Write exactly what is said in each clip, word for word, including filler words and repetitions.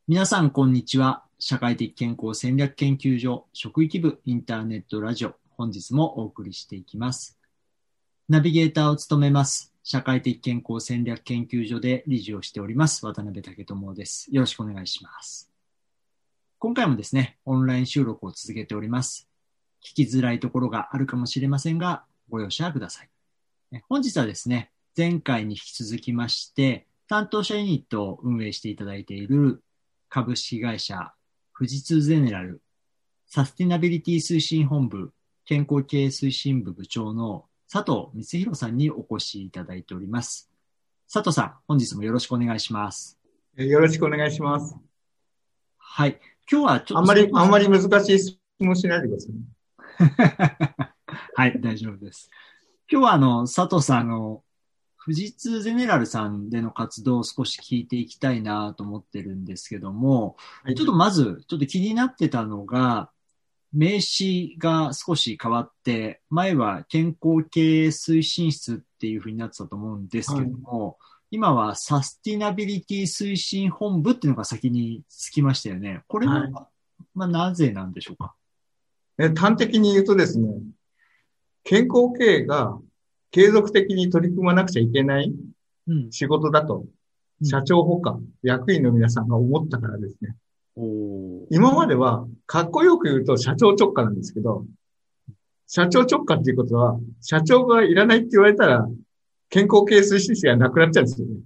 皆さん、こんにちは。社会的健康戦略研究所職域部インターネットラジオ、本日もお送りしていきます。ナビゲーターを務めます。社会的健康戦略研究所で理事をしております、渡辺武智です。よろしくお願いします。今回もですね、オンライン収録を続けております。聞きづらいところがあるかもしれませんが、ご容赦ください。本日はですね、前回に引き続きまして、担当者ユニットを運営していただいている株式会社富士通ゼネラルサスティナビリティ推進本部健康経営推進部部長の佐藤光弘さんにお越しいただいております。佐藤さん、本日もよろしくお願いします。 よろしくお願いします。 はい。今日はちょっとあんまり、あんまり難しい質問しないでくださいね。 はい、大丈夫です。今日はあの、佐藤さん、あの、富士通ゼネラルさんでの活動を少し聞いていきたいなと思ってるんですけども、 はい。 ちょっとまず、ちょっと気になってたのが、名詞が少し変わって、前は健康経営推進室っていうふうになってたと思うんですけはい。 ども、今はサスティナビリティ推進本部っていうのが先につきましたよね。これは、 はい。 まあ、なぜなんでしょうか。 え、端的に言うとですね、健康経営が継続的に取り組まなくちゃいけないうん。 仕事だと、 うん。 社長ほか役員の皆さんが思ったからですね。 おー。 今までは、かっこよく言うと社長直下なんですけど、社長直下っていうことは、社長がいらないって言われたら、健康経営推進室がなくなっちゃうんですよね。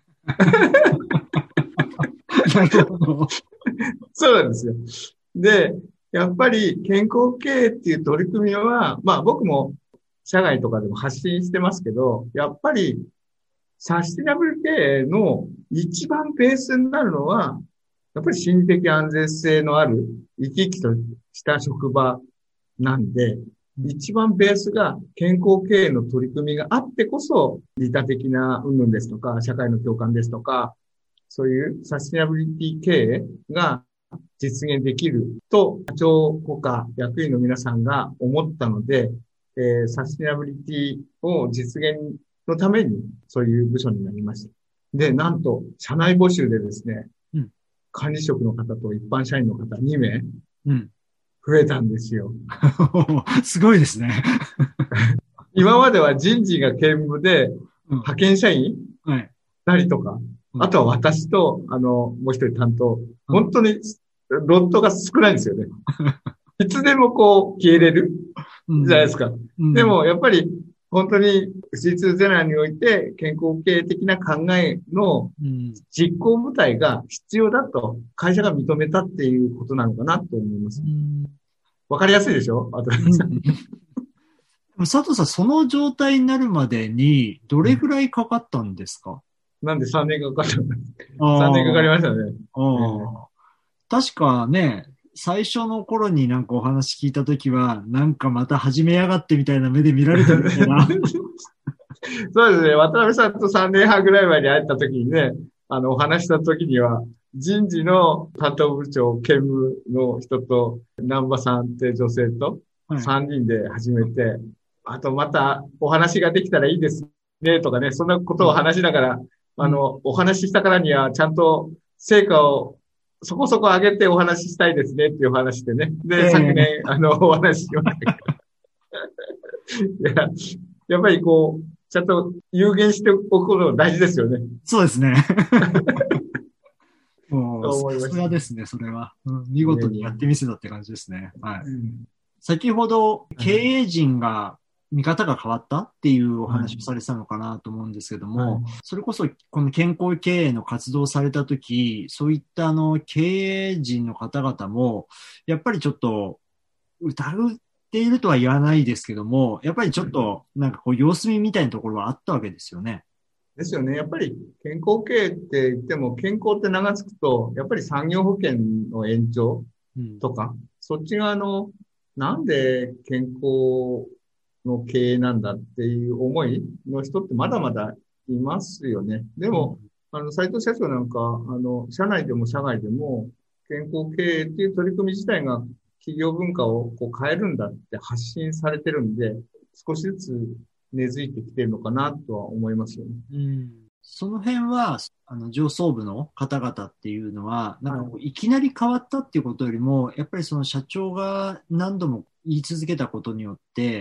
なるほど。 そうなんですよ。で、やっぱり健康経営っていう取り組みは、まあ僕も社外とかでも発信してますけど、やっぱりサスティナブル経営の一番ベースになるのは、やっぱり心理的安全性のある生き生きとした職場なんで、 うん。 一番ベースが健康経営の取り組みがあってこそ、利他的な云々ですとか、社会の共感ですとか、そういうサスティナブリティ経営が実現できると、社長ほか役員の皆さんが思ったので、えー、サスティナブリティを実現のために、そういう部署になりました。で、なんと、社内募集でですね、 うん。 管理職の方と一般社員の方に名うん。 増えたんですよ。 すごいですね。 今までは人事が兼務で、 うん。 派遣社員はい。 なりとか、 うん。 あとは私と、あの、もう一人担当、 うん。 本当にロットが少ないんですよね。いつでもこう消えれるうん。 じゃないですか。 うん。 でもやっぱり本当に シーツー ゼナにおいて健康経営的な考えのうん。 実行部隊が必要だと会社が認めたっていうことなのかなと思います。 うん。 わかりやすいでしょあと、 うん。でも佐藤さん、その状態になるまでに、どれぐらいかかったんですか？ なんでさんねんかかったんです。さんねんかかりあましたね。 あ、 えーああ。確かね、最初の頃になんかお話聞いたときは、なんかまた始めやがってみたいな目で見られてるみたいな。 そうですね。渡辺さんとさんねんはんぐらい前に会った時にね、あの、お話した時には、人事の担当部長、兼務の人と、南波さんって女性とはい。 さんにんで始めて、あとまたお話ができたらいいですね、とかね、そんなことをうん。 話しながら、 うん。 あの、お話ししたからには、ちゃんと成果をそこそこ上げてお話ししたいですねっていう話でね。で、昨ええ。 年、あの、お話ししました。いや、やっぱりこう、ちゃんと有限しておくことが大事ですよね。 そうですね。もう、 とさ思いました。 すがですね、それは。うん、見いえ事にやってみいえ。 せたって感じですね。はい。 うん。 先ほど経はい。 営陣が見方が変わったっていうおはい。 話をされてたのかなと思うんですけども、 はい。 それこそこの健康経営の活動をされたとき、そういったあの経営陣の方々も、やっぱりちょっと疑っているとは言わないですけども、やっぱりちょっとなんかこう様子見みたいなところはあったわけですよね。 ですよね。やっぱり健康経営って言っても、健康って名が付くと、やっぱり産業保険の延長うん。 とか、そっち側の、なんで健康の経営なんだっていう思いの人ってまだまだいますよね。でうん。 も、あの、斉藤社長なんか、あの、社内でも社外でも、健康経営っていう取り組み自体が企業文化をこう変えるんだって発信されてるんで、少しずつ根付いてきてるのかなとは思いますよね。 うん。 その辺は、あの、上層部の方々っていうのは、なんかこう、 はいいきなり変わったっていうことよりも、やっぱりその社長が何度も言い続けたことによって、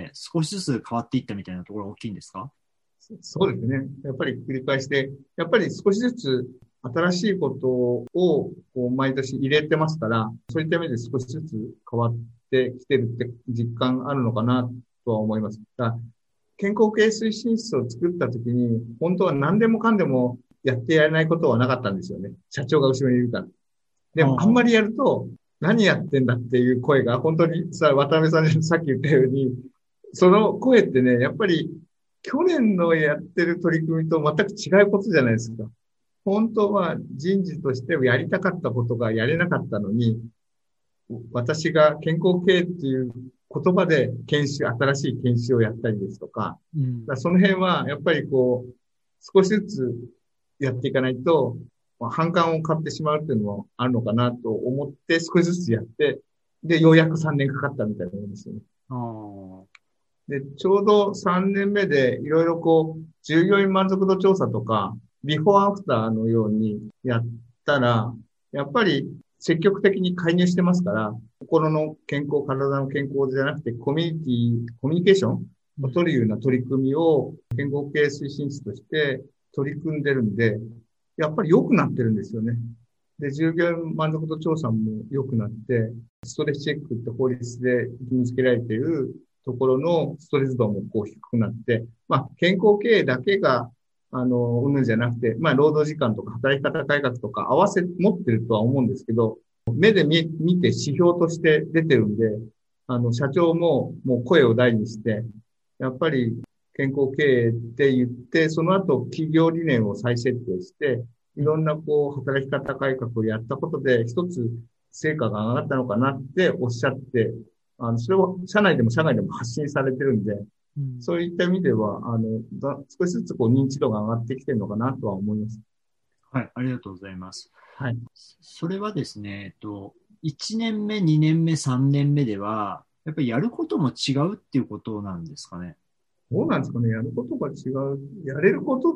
少しずつ変わっていったみたいなところが大きいんですか？ そうですね。やっぱり繰り返して、やっぱり少しずつ新しいことをこう毎年入れてますから、そういった意味で少しずつ変わってきてるって実感あるのかなとは思います。が健康系推進室を作ったときに、本当は何でもかんでもやってやれないことはなかったんですよね。社長が後ろにいるから。でも、あんまりやると、何やってんだっていう声が、本当にさ、渡辺さんにさっき言ったように、その声ってね、やっぱり去年のやってる取り組みと全く違うことじゃないですか。本当は人事としてやりたかったことがやれなかったのに、私が健康経営っていう言葉で研修、新しい研修をやったりですとか、 うん、 だからその辺はやっぱりこう、少しずつやっていかないと、まあ、反感を買ってしまうっていうのもあるのかなと思って少しずつやって、で、ようやくさんねんかかったみたいなもんですよね。 あで、ちょうどさんねんめでいろいろこう、従業員満足度調査とか、ビフォーアフターのようにやったら、やっぱり積極的に介入してますから、心の健康、体の健康じゃなくて、コミュニティ、コミュニケーションを取るような取り組みを健康系推進室として取り組んでるんで、やっぱり良くなってるんですよね。で、従業員満足度調査も良くなって、ストレスチェックって法律で義務付けられているところのストレス度もこう低くなって、まあ、健康経営だけが、あの、うんぬんじゃなくて、まあ、労働時間とか働き方改革とか合わせ持ってるとは思うんですけど、目で見、見て指標として出てるんで、あの、社長ももう声を大にして、やっぱり健康経営って言って、その後企業理念を再設定して、いろんなこう、働き方改革をやったことで、一つ成果が上がったのかなっておっしゃって、あの、それを社内でも社外でも発信されてるんで、うん、そういった意味では、あの、少しずつこう認知度が上がってきてるのかなとは思います。 はい、ありがとうございます。 はい。 それはですね、えっと、いちねんめ、にねんめ、さんねんめでは、やっぱりやることも違うっていうことなんですかね。 どうなんですかね。やることが違う。やれることって、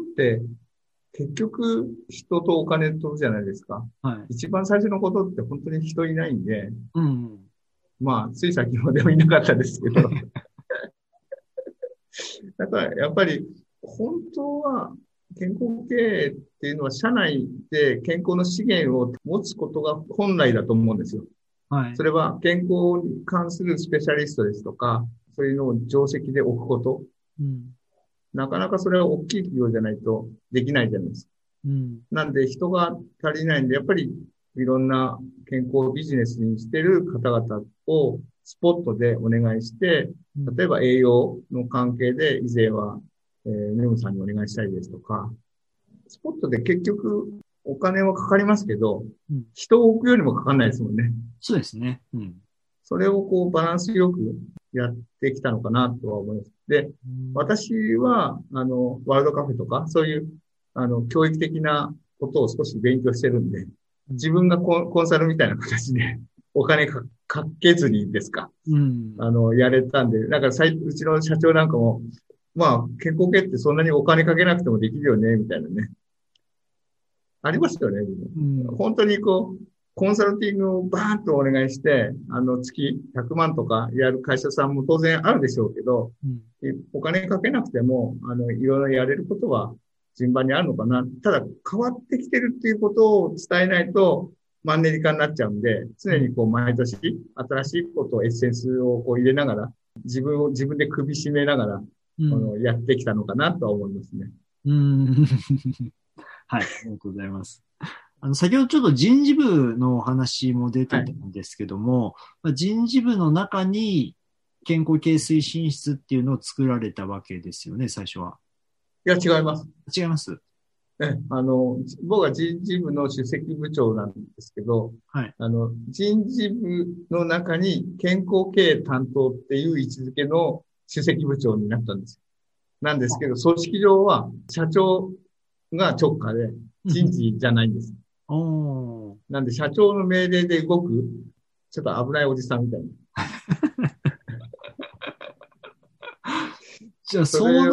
結局、人とお金とじゃないですか。はい。一番最初のことって本当に人いないんで、うん、まあ、つい先ほどいなかったですけど。だから、やっぱり、本当は、健康経営っていうのは、社内で健康の資源を持つことが本来だと思うんですよ。はい。それは、健康に関するスペシャリストですとか、そういうのを定石で置くこと。うん、なかなかそれは大きい企業じゃないとできないじゃないですか。うん、なんで人が足りないんで、やっぱりいろんな健康をビジネスにしてる方々をスポットでお願いして、例えば栄養の関係で以前は、えー、ネムさんにお願いしたいですとか、スポットで結局お金はかかりますけど、うん、人を置くよりもかかんないですもんね。 そうですね。うん、 それをこうバランスよくやってきたのかなとは思います。で、私は、あの、ワールドカフェとか、そういう、あの、教育的なことを少し勉強してるんで、自分がコン、コンサルみたいな形で、お金か、かけずにですか、うん、あの、やれたんで、だから最、うちの社長なんかも、まあ、健康系ってそんなにお金かけなくてもできるよね、みたいなね。ありましたよね、うん、本当にこう、コンサルティングをバーンとお願いして、あの、月ひゃくまんとかやる会社さんも当然あるでしょうけど、うん、お金かけなくても、あの、いろいろやれることは順番にあるのかな。ただ、変わってきてるっていうことを伝えないと、マンネリ化になっちゃうんで、常にこう、毎年、新しいことをエッセンスをこう入れながら、自分を自分で首絞めながら、うん、あのやってきたのかなとは思いますね。 うん。はい、ありがとうございます。あの、先ほどちょっと人事部のお話も出てたんですけども、はい、人事部の中に健康系推進室っていうのを作られたわけですよね、最初は。 いや、違います。 違います。 え、あの、僕は人事部の首席部長なんですけど、はい。あの、人事部の中に健康経営担当っていう位置づけの首席部長になったんですよ。なんですけど、組織上は社長が直下で人事じゃないんです。おなんで、社長の命令で動く、ちょっと危ないおじさんみたいな。 じゃあ、そうなっ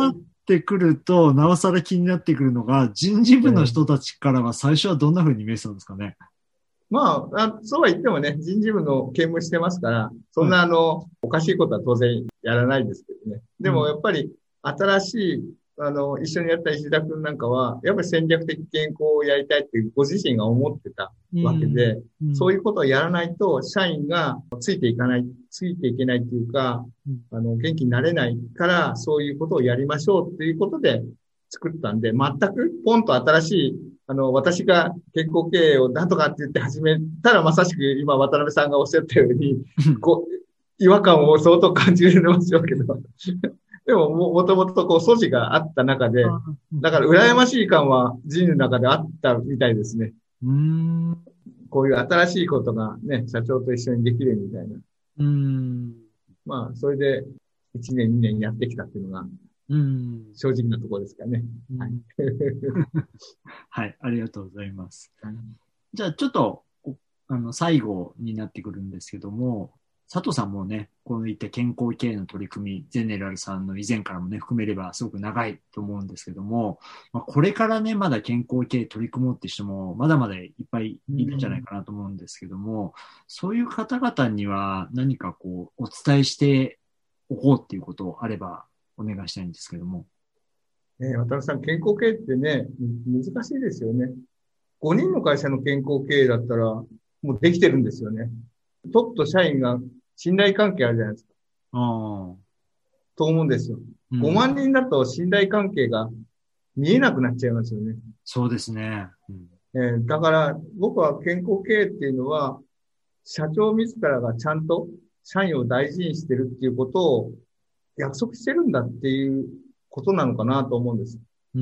ってくると、なおさら気になってくるのが、人事部の人たちからは最初はどんな風に見えてたんですかね。 まあ、あそうは言ってもね、人事部の兼務してますから、そんなあの、おかしいことは当然やらないですけどね。でもやっぱり、新しい、あの、一緒にやった石田くんなんかは、やっぱり戦略的健康をやりたいってご自身が思ってたわけで、 うんうん、 そういうことをやらないと、社員がついていかない、ついていけないっていうか、あの、元気になれないから、そういうことをやりましょうっていうことで作ったんで、全くポンと新しい、あの、私が健康経営をなんとかって言って始めたら、まさしく今渡辺さんがおっしゃったように、こう、違和感を相当感じるでしょうけど、でもも、もともとこう素地があった中で、だから羨ましい感は人の中であったみたいですね。 うーん、 こういう新しいことがね、社長と一緒にできるみたいな。 うーん、 まあ、それでいちねん、にねんやってきたっていうのが、 うん、 正直なところですかね。 うん、 はい。 はい、ありがとうございます。じゃあ、ちょっと、あの、最後になってくるんですけども、佐藤さんもね、こういった健康経営の取り組み、ゼネラルさんの以前からもね、含めればすごく長いと思うんですけども、まあ、これからね、まだ健康経営取り組もうって人も、まだまだいっぱいいるんじゃないかなと思うんですけども、うん、そういう方々には何かこう、お伝えしておこうっていうことあればお願いしたいんですけども。 ねえ、渡辺さん、健康経営ってね、難しいですよね。ごにんの会社の健康経営だったら、もうできてるんですよね。トップと社員が信頼関係あるじゃないですか。 ああ。 と思うんですよ。 うん、 ごまんにんだと信頼関係が見えなくなっちゃいますよね。 そうですね。うんえー、だから僕は健康経営っていうのは、社長自らがちゃんと社員を大事にしてるっていうことを約束してるんだっていうことなのかなと思うんです。 うん、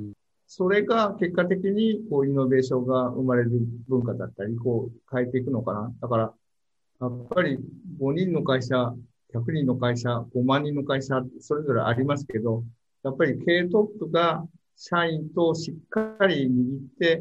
それが結果的にこうイノベーションが生まれる文化だったり、こう変えていくのかな。だから、やっぱりごにんの会社、ひゃくにんの会社、ごまんにんの会社、それぞれありますけど、やっぱり経営トップが社員としっかり握って、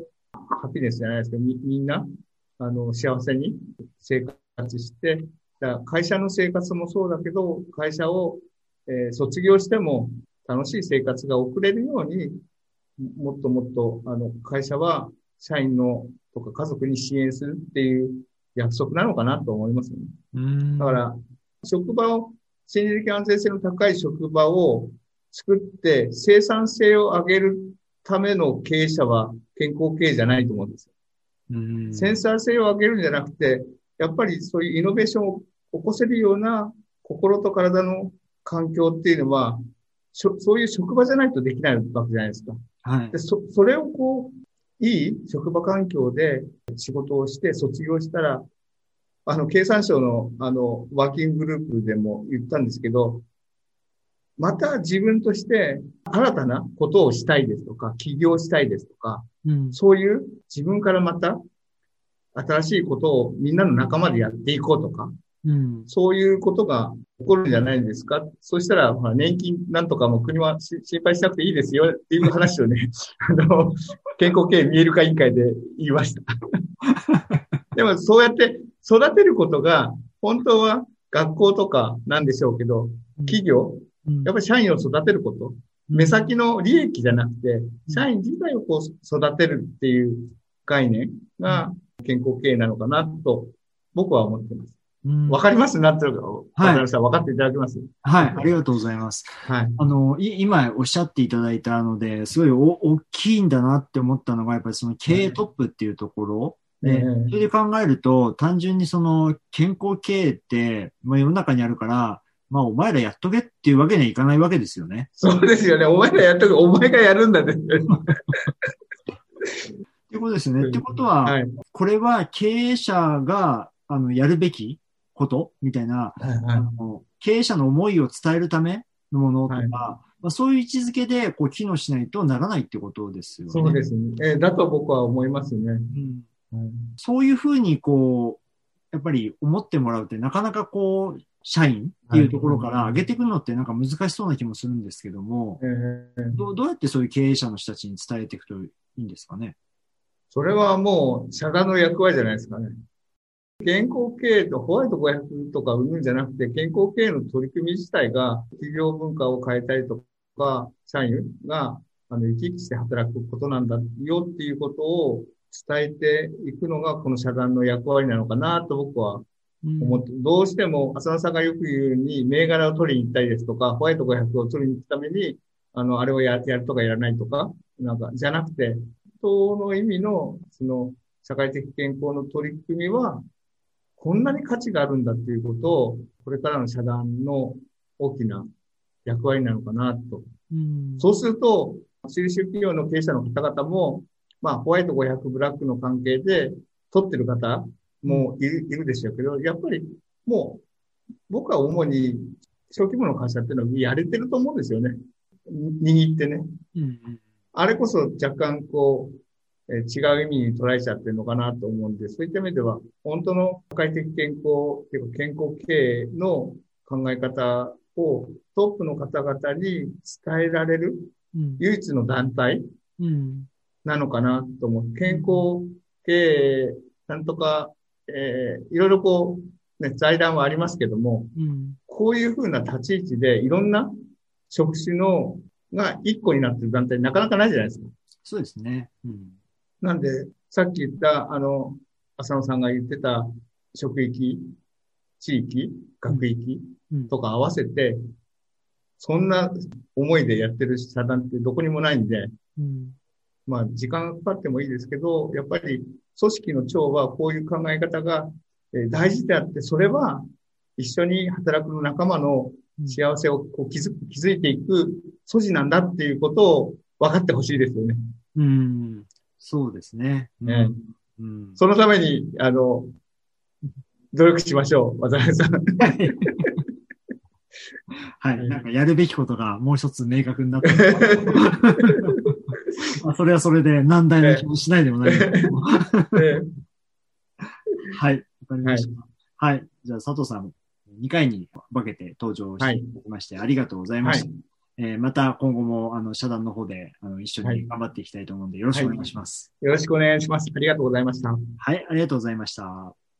ハピネスじゃないですけど、み、みんな、あの、幸せに生活して、だから会社の生活もそうだけど、会社を、えー、卒業しても楽しい生活が送れるように、もっともっと、あの、会社は社員のとか家族に支援するっていう約束なのかなと思いますね。 うん、 だから、職場を、心理的安全性の高い職場を作って生産性を上げるための経営者は健康経営じゃないと思うんですよ。うん、生産性を上げるんじゃなくて、やっぱりそういうイノベーションを起こせるような心と体の環境っていうのは、そういう職場じゃないとできないわけじゃないですか。 はい。 で、そ、それをこう、いい職場環境で仕事をして卒業したら、あの、経産省の、あの、ワーキンググループでも言ったんですけど、また自分として新たなことをしたいですとか、起業したいですとか、うん、そういう自分からまた新しいことをみんなの仲間でやっていこうとか、うん、そういうことが起こるんじゃないですか。そうしたら、ほら、年金なんとかも国は心配しなくていいですよっていう話をね、あの、健康経営見える化委員会で言いました。でも、そうやって育てることが、本当は学校とかなんでしょうけど、企業、やっぱり社員を育てること、目先の利益じゃなくて、社員自体をこう育てるっていう概念が健康経営なのかなと、僕は思ってます。わかりますなってるか、わかりました。わかっていただけます？ はい、ありがとうございます。はい。あの、い今おっしゃっていただいたので、すごいお大きいんだなって思ったのが、やっぱりその経営トップっていうところ、で、それで考えると、単純にその健康経営って、まあ世の中にあるから、まあお前らやっとけっていうわけにはいかないわけですよね。 そうですよね。お前らやっとけ、お前がやるんだですよね。 ってことですね。ってことは、はい、これは経営者が、あの、やるべきことみたいな、はいはい、あの、経営者の思いを伝えるためのものとか、はい、まあ、そういう位置づけで、こう、機能しないとならないってことですよね。 そうですね。えー、だと僕は思いますね。 うんうん、そういうふうに、こう、やっぱり思ってもらうって、なかなかこう、社員っていうところから上げていくのってなんか難しそうな気もするんですけども、はい、ど, どうやってそういう経営者の人たちに伝えていくといいんですかね。 それはもう、社団の役割じゃないですかね。健康経営とホワイトごひゃくとか売るんじゃなくて、健康経営の取り組み自体が企業文化を変えたりとか、社員が、あの、生き生きして働くことなんだよっていうことを伝えていくのが、この社団の役割なのかなと僕は思って、うん、どうしても、浅野さんがよく言うに、銘柄を取りに行ったりですとか、ホワイトごひゃくを取りに行くために、あの、あれをや、やるとかやらないとか、なんか、じゃなくて、本当の意味の、その、社会的健康の取り組みは、こんなに価値があるんだっていうことを、これからの社団の大きな役割なのかなと。うん、そうすると、中小企業の経営者の方々も、まあ、ホワイトごひゃくブラックの関係で取ってる方もいる、いるでしょうけど、やっぱりもう、僕は主に小規模の会社っていうのはやれてると思うんですよね。握ってね。うん、あれこそ若干こう、えー、違う意味に捉えちゃってるのかなと思うんで、そういった意味では、本当の社会的健康っていうか健康経営の考え方をトップの方々に伝えられる唯一の団体なのかなと思う。健康経営、なんとか、えー、いろいろこう、ね、財団はありますけども、うん、こういうふうな立ち位置でいろんな職種のが一個になってる団体なかなかないじゃないですか。 そうですね。うん、 なんで、さっき言った、あの、浅野さんが言ってた職域、地域、学域とか合わせて、うんうん、そんな思いでやってる社団ってどこにもないんで、うん、まあ時間がかかってもいいですけど、やっぱり組織の長はこういう考え方が大事であって、それは一緒に働く仲間の幸せをこう築く、築いていく素地なんだっていうことを分かってほしいですよね。 うん、そうですね。 ね、うん、そのために、あの、努力しましょう、渡辺さん。 はい。なんかやるべきことがもう一つ明確になった。まあそれはそれで難題な気もしないでもないですけど。はい。わかりました。はい、はい。じゃあ佐藤さん、にかいに分けて登場していただきまして、はい、ありがとうございました。はい、えー、また今後もあの社団の方であの一緒に頑張っていきたいと思うので、よろしくお願いします、 はい。よろしくお願いします。ありがとうございました。 はい。ありがとうございました。